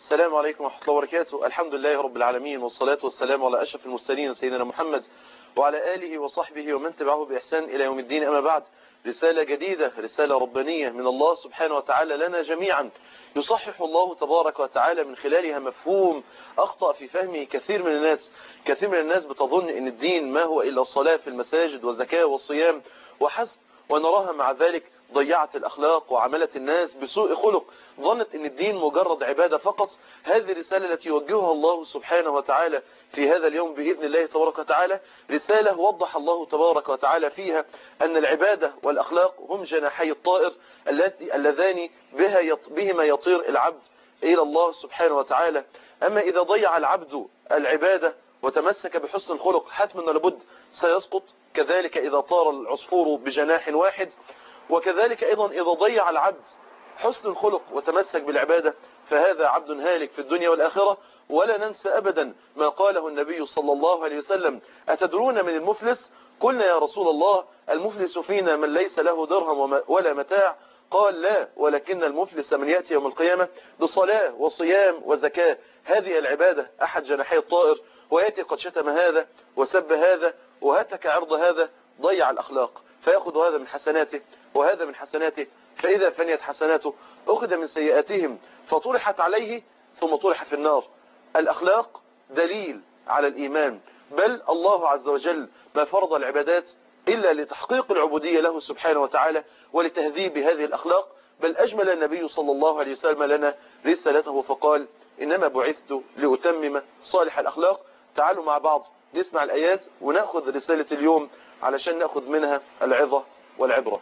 السلام عليكم ورحمة الله وبركاته. الحمد لله رب العالمين، والصلاة والسلام على أشرف المرسلين سيدنا محمد وعلى آله وصحبه ومن تبعه بإحسان إلى يوم الدين. أما بعد، رسالة جديدة، رسالة ربانية من الله سبحانه وتعالى لنا جميعا، يصحح الله تبارك وتعالى من خلالها مفهوم أخطأ في فهمه كثير من الناس. كثير من الناس بتظن أن الدين ما هو إلا صلاة في المساجد وزكاة وصيام وحسب، ونراها مع ذلك ضيعت الأخلاق وعملت الناس بسوء خلق، ظنت أن الدين مجرد عبادة فقط. هذه الرسالة التي يوجهها الله سبحانه وتعالى في هذا اليوم بإذن الله تبارك وتعالى، رسالة وضح الله تبارك وتعالى فيها أن العبادة والأخلاق هم جناحي الطائر اللذان بهما يطير العبد إلى الله سبحانه وتعالى. أما إذا ضيع العبد العبادة وتمسك بحسن الخلق حتما لابد سيسقط، كذلك إذا طار العصفور بجناح واحد. وكذلك أيضا إذا ضيع العبد حسن الخلق وتمسك بالعبادة فهذا عبد هالك في الدنيا والآخرة. ولا ننسى أبدا ما قاله النبي صلى الله عليه وسلم: أتدرون من المفلس؟ قلنا يا رسول الله المفلس فينا من ليس له درهم ولا متاع. قال: لا، ولكن المفلس من يأتي يوم القيامة بصلاة وصيام وزكاة. هذه العبادة أحد جناحي الطائر، ويأتي قد شتم هذا وسب هذا وهتك عرض هذا، ضيع الأخلاق، فيأخذ هذا من حسناته وهذا من حسناته، فإذا فنيت حسناته أخذ من سيئاتهم فطرحت عليه ثم طرح في النار. الأخلاق دليل على الإيمان، بل الله عز وجل ما فرض العبادات إلا لتحقيق العبودية له سبحانه وتعالى ولتهذيب هذه الأخلاق. بل أجمل النبي صلى الله عليه وسلم لنا رسالته فقال: إنما بعثت لأتمم صالح الأخلاق. تعالوا مع بعض نسمع الآيات ونأخذ رسالة اليوم علشان نأخذ منها العظة والعبرة.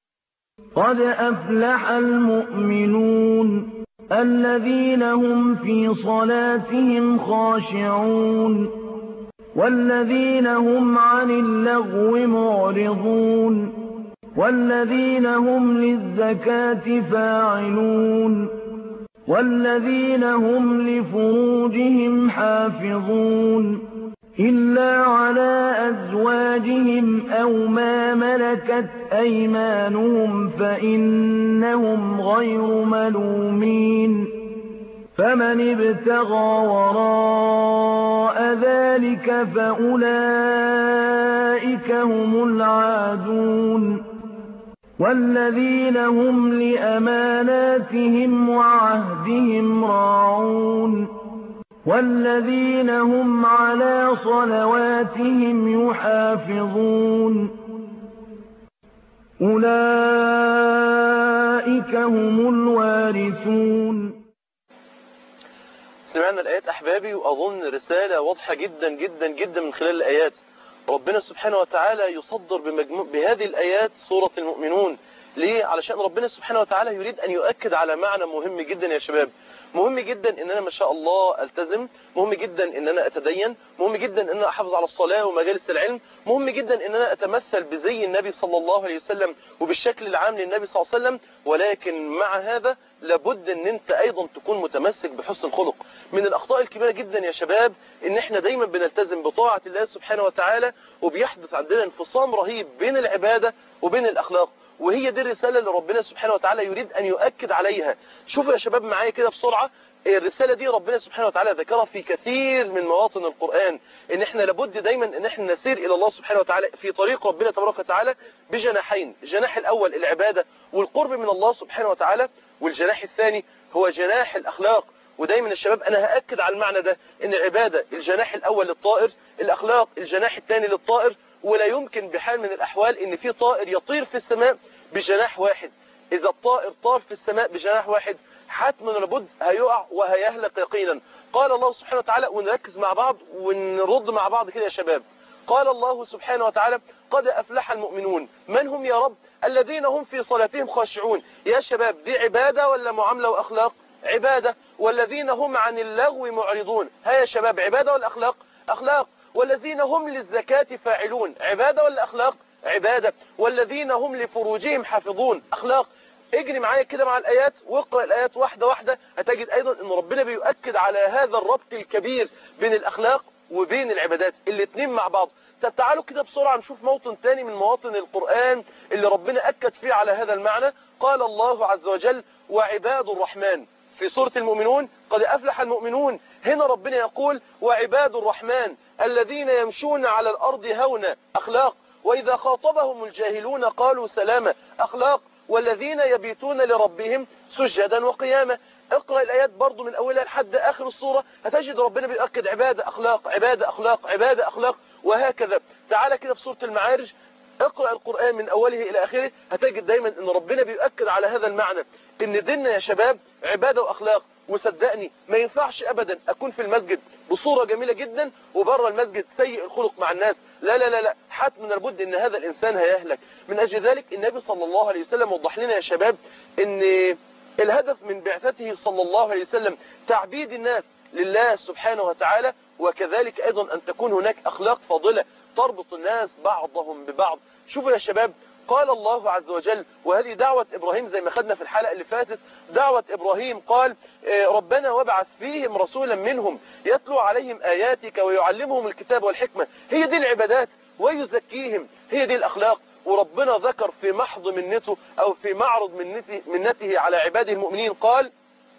قد أفلح المؤمنون الذين هم في صلاتهم خاشعون والذين هم عن اللغو معرضون والذين هم للزكاة فاعلون والذين هم لفروجهم حافظون إلا على أزواجهم أو ما ملكت أيمانهم فإنهم غير ملومين. فمن ابتغى وراء ذلك فأولئك هم العادون والذين هم لأماناتهم وعهدهم راعون والذين هم على صلواتهم يحافظون أولئك هم الوارثون. سمعنا الآيات أحبابي، وأظن رسالة واضحة جدا جدا جدا من خلال الآيات. ربنا سبحانه وتعالى يصدر بهذه الآيات سورة المؤمنون. ليه؟ علشان ربنا سبحانه وتعالى يريد أن يؤكد على معنى مهم جدا يا شباب. مهم جدا ان انا ما شاء الله التزم، مهم جدا ان انا اتدين، مهم جدا ان انا احافظ على الصلاة ومجالس العلم، مهم جدا ان انا اتمثل بزي النبي صلى الله عليه وسلم وبالشكل العام للنبي صلى الله عليه وسلم. ولكن مع هذا لابد ان انت ايضا تكون متمسك بحسن الخلق. من الاخطاء الكبيرة جدا يا شباب ان احنا دايما بنلتزم بطاعة الله سبحانه وتعالى وبيحدث عندنا انفصام رهيب بين العبادة وبين الاخلاق. وهي دي الرسالة اللي ربنا سبحانه وتعالى يريد أن يؤكد عليها. شوفوا يا شباب معايا كده بسرعة، الرسالة دي ربنا سبحانه وتعالى ذكرها في كثير من مواطن القرآن، ان احنا لابد دايما ان احنا نسير الى الله سبحانه وتعالى في طريق ربنا تبارك وتعالى بجناحين: الجناح الاول العبادة والقرب من الله سبحانه وتعالى، والجناح الثاني هو جناح الاخلاق. ودايما الشباب انا هأكد على المعنى ده، ان العبادة الجناح الاول للطائر، الاخلاق الجناح الثاني للطائر. ولا يمكن بحال من الاحوال ان في طائر يطير في السماء بجناح واحد. اذا الطائر طار في السماء بجناح واحد حتما لابد هيقع وهيهلك يقينا. قال الله سبحانه وتعالى، ونركز مع بعض ونرد مع بعض كده يا شباب. قال الله سبحانه وتعالى: قد أفلح المؤمنون. من هم يا رب؟ الذين هم في صلاتهم خاشعون. يا شباب دي عبادة ولا معاملة وأخلاق؟ عبادة. والذين هم عن اللغو معرضون. ها يا شباب عبادة ولا أخلاق؟ أخلاق. والذين هم للزكاة فاعلون. عبادة ولا أخلاق؟ عبادة. والذين هم لفروجهم حافظون. أخلاق. اجري معايا كده مع الآيات واقرأ الآيات واحدة واحدة، هتجد أيضا أن ربنا بيؤكد على هذا الربط الكبير بين الأخلاق وبين العبادات، الاثنين مع بعض. طب تعالوا كده بسرعة نشوف موطن تاني من مواطن القرآن اللي ربنا أكد فيه على هذا المعنى. قال الله عز وجل: وعباد الرحمن. في سورة المؤمنون قد أفلح المؤمنون. هنا ربنا يقول وعباد الرحمن الذين يمشون على الأرض هونا أخلاق، وإذا خاطبهم الجاهلون قالوا سلاما أخلاق، والذين يبيتون لربهم سجدا وقياما. اقرأ الآيات برضو من أولها لحد آخر الصورة، هتجد ربنا بيؤكد عبادة أخلاق عبادة أخلاق عبادة أخلاق، وهكذا. تعالى كده في سورة المعارج، اقرأ القرآن من أوله إلى آخره، هتجد دايما أن ربنا بيؤكد على هذا المعنى، أن ديننا يا شباب عبادة وأخلاق. وصدقني ما ينفعش أبدا أكون في المسجد بصورة جميلة جدا وبره المسجد سيء الخلق مع الناس، لا لا لا لا، حتما لابد أن هذا الإنسان هيهلك. من أجل ذلك النبي صلى الله عليه وسلم وضح لنا يا شباب أن الهدف من بعثته صلى الله عليه وسلم تعبيد الناس لله سبحانه وتعالى، وكذلك أيضا أن تكون هناك أخلاق فاضلة تربط الناس بعضهم ببعض. شوفوا يا شباب، قال الله عز وجل، وهذه دعوة إبراهيم زي ما خدنا في الحلقة اللي فاتت، دعوة إبراهيم قال ربنا وابعث فيهم رسولا منهم يتلو عليهم آياتك ويعلمهم الكتاب والحكمة. هي دي العبادات، ويزكيهم، هي دي الأخلاق. وربنا ذكر في محض منته أو في معرض منته على عباده المؤمنين قال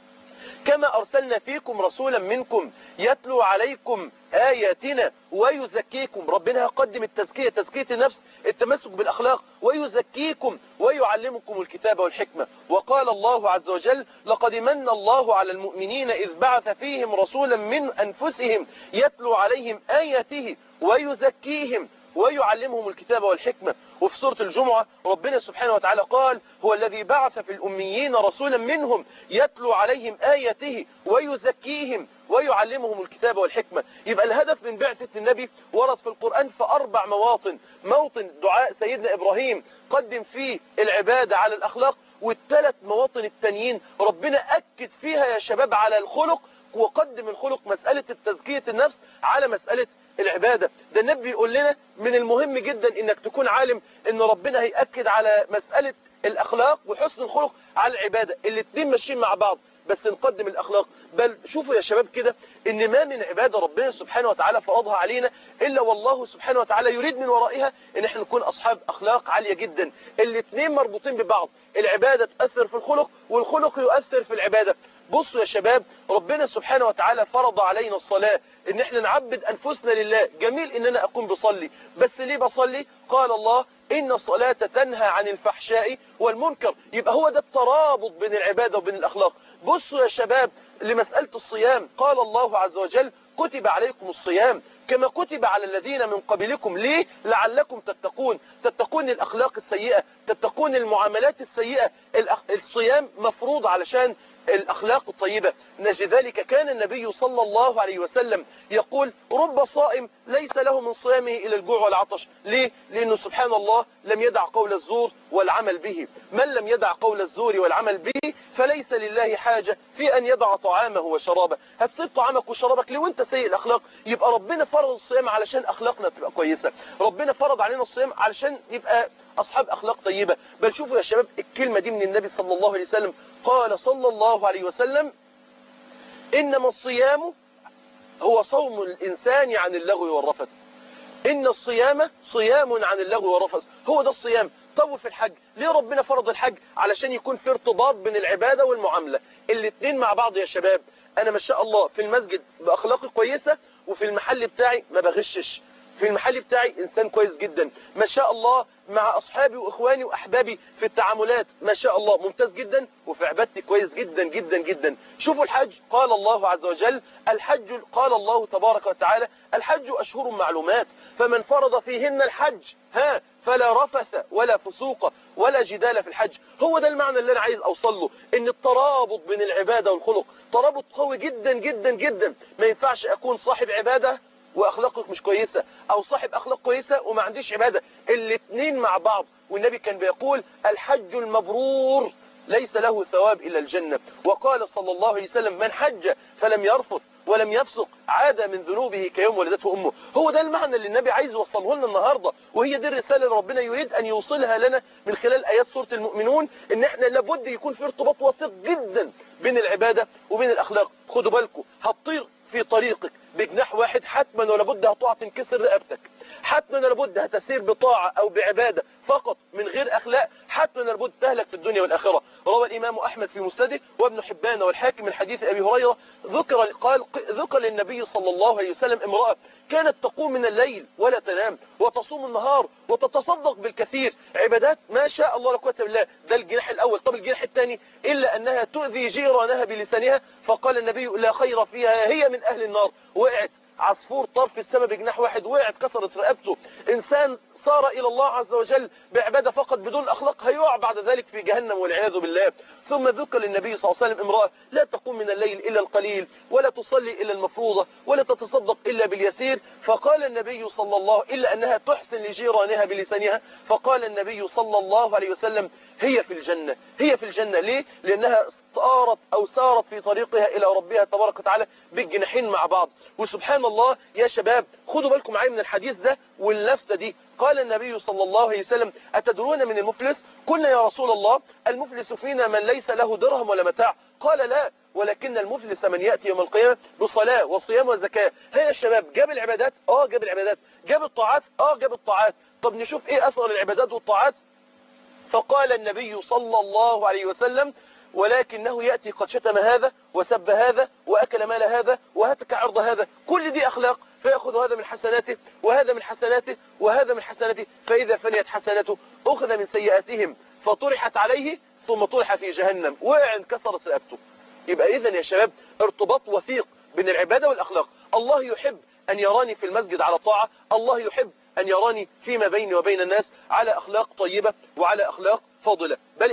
كما أرسلنا فيكم رسولا منكم يتلو عليكم آياتنا ويزكيكم. ربنا يقدم التزكية، تزكية النفس، التمسك بالأخلاق، ويزكيكم ويعلمكم الكتاب والحكمة. وقال الله عز وجل لقد من الله على المؤمنين إذ بعث فيهم رسولا من أنفسهم يتلو عليهم آياته ويزكيهم ويعلمهم الكتاب والحكمة. وفي سورة الجمعة ربنا سبحانه وتعالى قال هو الذي بعث في الأميين رسولا منهم يتلو عليهم آياته ويزكيهم ويعلمهم الكتاب والحكمة. يبقى الهدف من بعثة النبي ورد في القرآن في 4 مواطن. موطن دعاء سيدنا إبراهيم قدم فيه العبادة على الأخلاق، وال3 مواطن التانيين ربنا أكد فيها يا شباب على الخلق، وقدم الخلق مسألة التزكية النفس على مسألة العبادة. ده النبي يقول لنا من المهم جدا انك تكون عالم ان ربنا هيأكد على مسألة الاخلاق وحسن الخلق على العبادة، الاتنين ماشيين مع بعض، بس نقدم الاخلاق. بل شوفوا يا شباب كده ان ما من عبادة ربنا سبحانه وتعالى فرضها علينا الا والله سبحانه وتعالى يريد من ورائها ان احنا نكون اصحاب اخلاق عالية جدا. الاتنين مربوطين ببعض، العبادة تأثر في الخلق والخلق يؤثر في العبادة. بصوا يا شباب، ربنا سبحانه وتعالى فرض علينا الصلاة، ان احنا نعبد انفسنا لله. جميل ان انا اكون بصلي، بس ليه بصلي؟ قال الله ان الصلاة تنهى عن الفحشاء والمنكر. يبقى هو ده الترابط بين العبادة وبين الاخلاق. بصوا يا شباب لمسألة الصيام، قال الله عز وجل كتب عليكم الصيام كما كتب على الذين من قبلكم. ليه؟ لعلكم تتقون. تتقون الأخلاق السيئة، تتقون المعاملات السيئة. الصيام مفروض علشان الأخلاق الطيبة. نجد ذلك كان النبي صلى الله عليه وسلم يقول رب صائم ليس له من صيامه إلى الجوع والعطش. ليه؟ لأنه سبحان الله لم يدع قول الزور والعمل به. من لم يدع قول الزور والعمل به فليس لله حاجة في أن يدع طعامه وشرابه. هتسيب طعامك وشرابك ليه وانت سيء الأخلاق؟ يبقى ربنا فرض الصيام علشان أخلاقنا تبقى كويسة، ربنا فرض علينا الصيام علشان يبقى أصحاب أخلاق طيبة. بل شوفوا يا شباب الكلمة دي من النبي صلى الله عليه وسلم، قال صلى الله عليه وسلم إنما الصيام هو صوم الإنسان عن اللغو والرفث. إن الصيام صيام عن اللغو والرفث، هو ده الصيام. طب في الحج ليه ربنا فرض الحج؟ علشان يكون في ارتباط بين العبادة والمعاملة، الاتنين مع بعض يا شباب. أنا ما شاء الله في المسجد بأخلاقي كويسة، وفي المحل بتاعي ما بغشش، في المحل بتاعي إنسان كويس جدا ما شاء الله، مع أصحابي وإخواني وأحبابي في التعاملات ما شاء الله ممتاز جدا، وفي عبادتي كويس جدا جدا جدا. شوفوا الحج، قال الله عز وجل الحج، قال الله تبارك وتعالى الحج أشهر معلومات فمن فرض فيهن الحج فلا رفث ولا فسوق ولا جدال في الحج. هو ده المعنى اللي أنا عايز أوصل له، إن الترابط بين العبادة والخلق ترابط قوي جدا جدا جدا. ما ينفعش أكون صاحب عبادة واخلاقك مش كويسة، او صاحب اخلاق كويسة وما عنديش عبادة، الاتنين مع بعض. والنبي كان بيقول الحج المبرور ليس له ثواب الا الجنة. وقال صلى الله عليه وسلم من حج فلم يرفث ولم يفسق عاد من ذنوبه كيوم ولدته امه. هو ده المعنى اللي النبي عايز يوصله لنا النهاردة، وهي دي الرسالة اللي ربنا يريد ان يوصلها لنا من خلال ايات سورة المؤمنون، ان احنا لابد يكون في ارتباط وثيق جدا بين العبادة وبين الاخلاق. خدوا بالكم، هتطير في طريقك بجناح واحد حتما ولا بد هتقع تنكسر رقبتك. حتما لابد هتسير بطاعة أو بعبادة فقط من غير أخلاق، حتما لابد تهلك في الدنيا والآخرة. روى الإمام أحمد في مسنده وابن حبان والحاكم من حديث أبي هريرة ذكر للنبي صلى الله عليه وسلم امرأة كانت تقوم من الليل ولا تنام وتصوم النهار وتتصدق بالكثير، عبادات ما شاء الله لا قوة إلا بالله. ده الجناح الأول. طب الجناح الثاني إلا أنها تؤذي جيرانها بلسانها، فقال النبي لا خير فيها، هي من أهل النار. وقعت عصفور طرف السماء بجناح واحد، وقعت كسرت رقبته. إنسان صار إلى الله عز وجل بعبادة فقط بدون أخلاق هيقع بعد ذلك في جهنم والعياذ بالله. ثم ذكر للنبي صلى الله عليه وسلم امرأة لا تقوم من الليل إلا القليل ولا تصلي إلا المفروضة ولا تتصدق إلا باليسير، فقال النبي صلى الله إلا أنها تحسن لجيرانها بلسانها، فقال النبي صلى الله عليه وسلم هي في الجنة. هي في الجنة. ليه؟ لأنها سارت في طريقها إلى ربها تبارك وتعالى بالجناحين مع بعض. وسبحان الله يا شباب، خدوا بالكم معايا من الحديث ده واللفتة دي. قال النبي صلى الله عليه وسلم أتدرون من المفلس؟ قلنا يا رسول الله المفلس فينا من ليس له درهم ولا متاع. قال لا، ولكن المفلس من يأتي يوم القيامة بصلاة وصيام وزكاة. هيا يا شباب، جاب العبادات؟ جاب العبادات. جاب الطاعات؟ جاب الطاعات. طب نشوف ايه أثر العبادات والطاعات. فقال النبي صلى الله عليه وسلم ولكنه يأتي قد شتم هذا وسب هذا وأكل مال هذا وهتك عرض هذا. كل دي أخلاق، فيأخذ هذا من حسناته وهذا من حسناته وهذا من حسناته، فإذا فنيت حسناته أخذ من سيئاتهم فطرحت عليه ثم طرح في جهنم وقع انكسرت رقبته. يبقى إذن يا شباب ارتباط وثيق بين العبادة والأخلاق. الله يحب أن يراني في المسجد على طاعة، الله يحب أن يراني فيما بيني وبين الناس على أخلاق طيبة وعلى أخلاق فاضلة. بل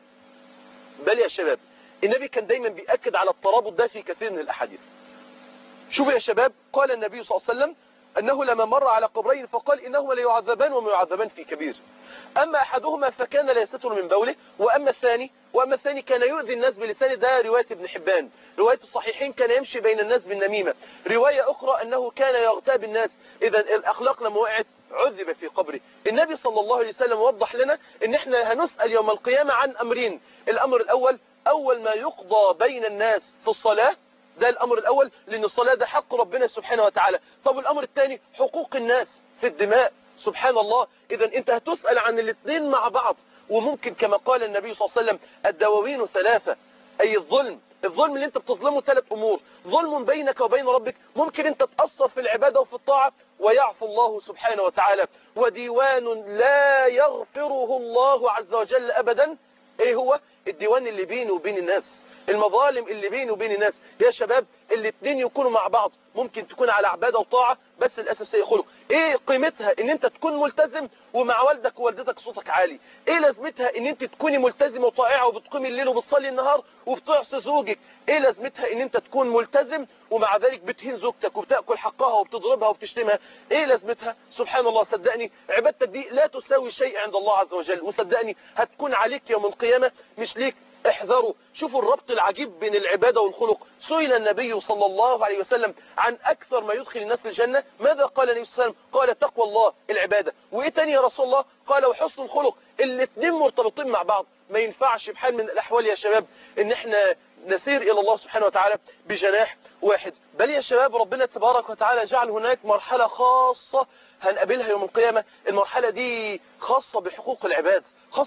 يا شباب النبي كان دايما بيأكد على الترابط ده في كثير من الأحاديث. شوفوا يا شباب، قال النبي صلى الله عليه وسلم أنه لما مر على قبرين فقال إنهما ليعذبان وما يعذبان في كبير، أما أحدهما فكان لا يستر من بوله وأما الثاني كان يؤذي الناس بلسانه. ده رواية ابن حبان. رواية الصحيحين كان يمشي بين الناس بالنميمة. رواية أخرى أنه كان يغتاب الناس. إذا الأخلاق لما وقعت عذب في قبره. النبي صلى الله عليه وسلم وضح لنا أن احنا هنسأل يوم القيامة عن أمرين. الأمر الأول أول ما يقضى بين الناس في الصلاة، ده الأمر الأول، لأن الصلاة ده حق ربنا سبحانه وتعالى. طب الأمر الثاني حقوق الناس في الدماء. سبحان الله. إذا أنت هتسأل عن الاثنين مع بعض. وممكن كما قال النبي صلى الله عليه وسلم الدواوين ثلاثة، أي الظلم اللي أنت بتظلمه 3 أمور. ظلم بينك وبين ربك، ممكن أنت تأثر في العبادة وفي الطاعة ويعفو الله سبحانه وتعالى. وديوان لا يغفره الله عز وجل أبدا. إيه هو؟ الديوان اللي بينه وبين الناس، المظالم اللي بينه وبين الناس. يا شباب الاثنين يكونوا مع بعض. ممكن تكون على عبادة وطاعة بس للأسف سيء خلق. ايه قيمتها ان انت تكون ملتزم ومع والدك ووالدتك صوتك عالي؟ ايه لازمتها ان انت تكوني ملتزمة وطائعة وبتقومي الليل وبتصلي النهار وبتعصي زوجك؟ ايه لازمتها ان انت تكون ملتزم ومع ذلك بتهين زوجتك وبتأكل حقها وبتضربها وبتشتمها؟ ايه لازمتها؟ سبحان الله. صدقني عبادتك دي لا تساوي شيء عند الله عز وجل، وصدقني هتكون عليك يوم القيامة مش ليك. احذروا. شوفوا الربط العجيب بين العبادة والخلق. سئل النبي صلى الله عليه وسلم عن أكثر ما يدخل الناس الجنة، ماذا قال النبي صلى الله عليه وسلم؟ قال تقوى الله، العبادة. وإيه تاني يا رسول الله؟ قال وحسن الخلق. الاثنين مرتبطين مع بعض. ما ينفعش بحال من الأحوال يا شباب إن احنا نسير إلى الله سبحانه وتعالى بجناح واحد. بل يا شباب ربنا تبارك وتعالى جعل هناك مرحلة خاصة هنقابلها يوم القيامة. المرحلة دي خاصة بحقوق العباد،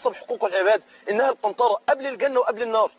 إنها القنطرة قبل الجنة وقبل النار.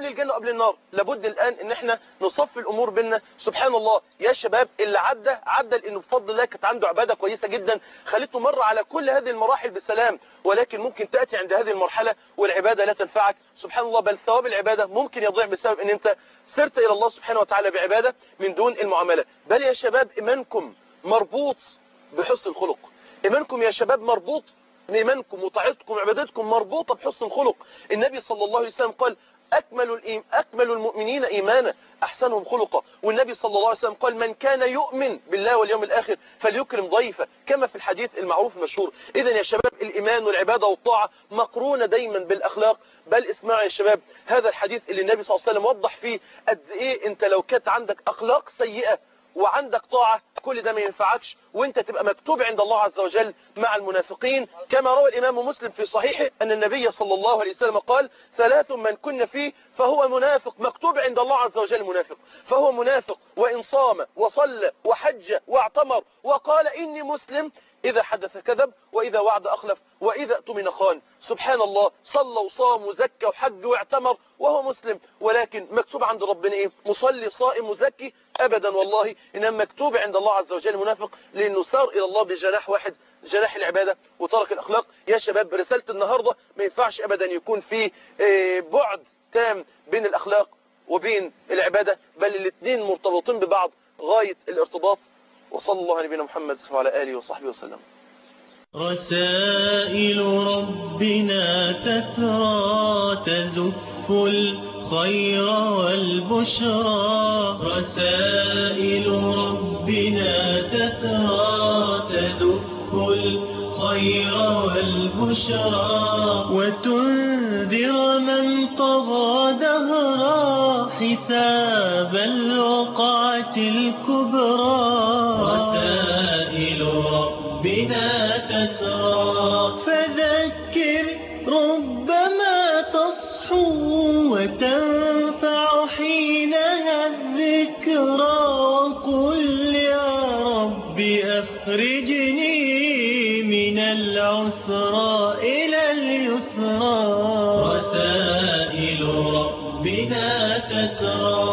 لابد الآن ان احنا نصفي الامور بينا. سبحان الله يا شباب، اللي عدى لانه بفضل الله كانت عنده عبادة كويسة جدا خليته مر على كل هذه المراحل بسلام، ولكن ممكن تأتي عند هذه المرحلة والعبادة لا تنفعك. سبحان الله. بل ثواب العبادة ممكن يضيع بسبب ان انت سرت الى الله سبحانه وتعالى بعبادة من دون المعاملة. بل يا شباب ايمانكم مربوط بحسن الخلق. ايمانكم يا شباب مربوط، ايمانكم وطاعتكم وعبادتكم مربوطة بحسن الخلق. النبي صلى الله عليه وسلم قال أكمل المؤمنين إيمانا أحسنهم خلقا. والنبي صلى الله عليه وسلم قال من كان يؤمن بالله واليوم الآخر فليكرم ضيفه، كما في الحديث المعروف المشهور. إذن يا شباب الإيمان والعبادة والطاعة مقرونة دايما بالأخلاق. بل اسمعوا يا شباب هذا الحديث اللي النبي صلى الله عليه وسلم وضح فيه قد إيه أنت لو كانت عندك أخلاق سيئة وعندك طاعة كل ده ما ينفعكش، وانت تبقى مكتوب عند الله عز وجل مع المنافقين. كما روى الإمام مسلم في صحيحه أن النبي صلى الله عليه وسلم قال 3 من كن فيه فهو منافق. مكتوب عند الله عز وجل منافق، فهو منافق وإن صام وصلى وحج واعتمر وقال إني مسلم إذا حدث كذب، وإذا وعد أخلف، وإذا اؤتمن خان. سبحان الله، صلى وصام وزكى وحج واعتمر وهو مسلم، ولكن مكتوب عند ربنا إيه؟ مصلي صائم مزكي؟ أبدا والله، إنما مكتوب عند الله عز وجل منافق، لأنه سار إلى الله بجناح واحد، جناح العبادة، وترك الأخلاق. يا شباب، رسالة النهاردة ما ينفعش أبدا يكون في بعد تام بين الأخلاق وبين العبادة، بل الاثنين مرتبطين ببعض غاية الارتباط. وصلى الله على نبينا محمد وعلى آله وصحبه وسلم. رسائل ربنا تترى تزف الخير والبشرى، رسائل ربنا تترى تزف الخير والبشرى، وتنذر من طغى دهرا حساب الوقعة الكبرى. رسائل ربنا تترى فذكر ربما تصحو وتنفع حينها الذكرى، وقل يا رب أخرجني من العسرى إلى اليسرى. رسائل ربنا تترى